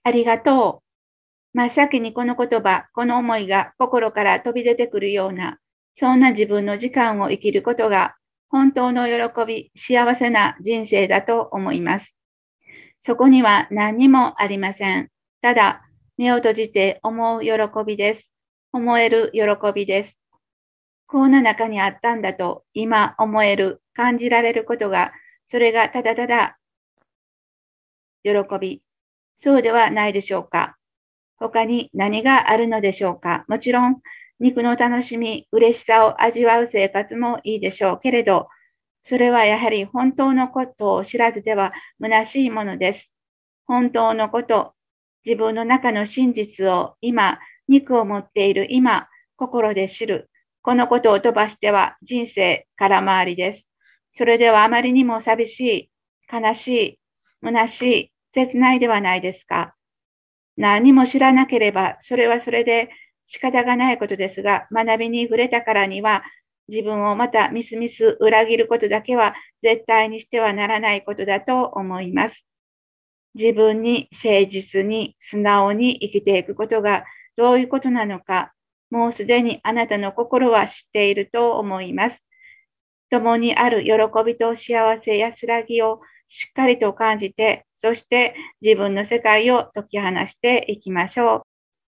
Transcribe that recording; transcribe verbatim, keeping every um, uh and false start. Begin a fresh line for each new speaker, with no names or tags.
ありがとう。真っ先にこの言葉、この思いが心から飛び出てくるような、そんな自分の時間を生きることが、本当の喜び、幸せな人生だと思います。そこには何にもありません。ただ、目を閉じて思う喜びです。思える喜びです。こんな中にあったんだと、今思える、感じられることが、それがただただ喜び。そうではないでしょうか。他に何があるのでしょうか。もちろん、肉の楽しみ、嬉しさを味わう生活もいいでしょうけれど、それはやはり本当のことを知らずでは虚しいものです。本当のこと、自分の中の真実を今、肉を持っている今、心で知る。このことを飛ばしては人生空回りです。それではあまりにも寂しい、悲しい、虚しい、切ないではないですか。何も知らなければ、それはそれで仕方がないことですが、学びに触れたからには、自分をまたみすみす裏切ることだけは絶対にしてはならないことだと思います。自分に誠実に素直に生きていくことがどういうことなのか、もうすでにあなたの心は知っていると思います。共にある喜びと幸せ安らぎをしっかりと感じて、そして自分の世界を解き放していきましょう。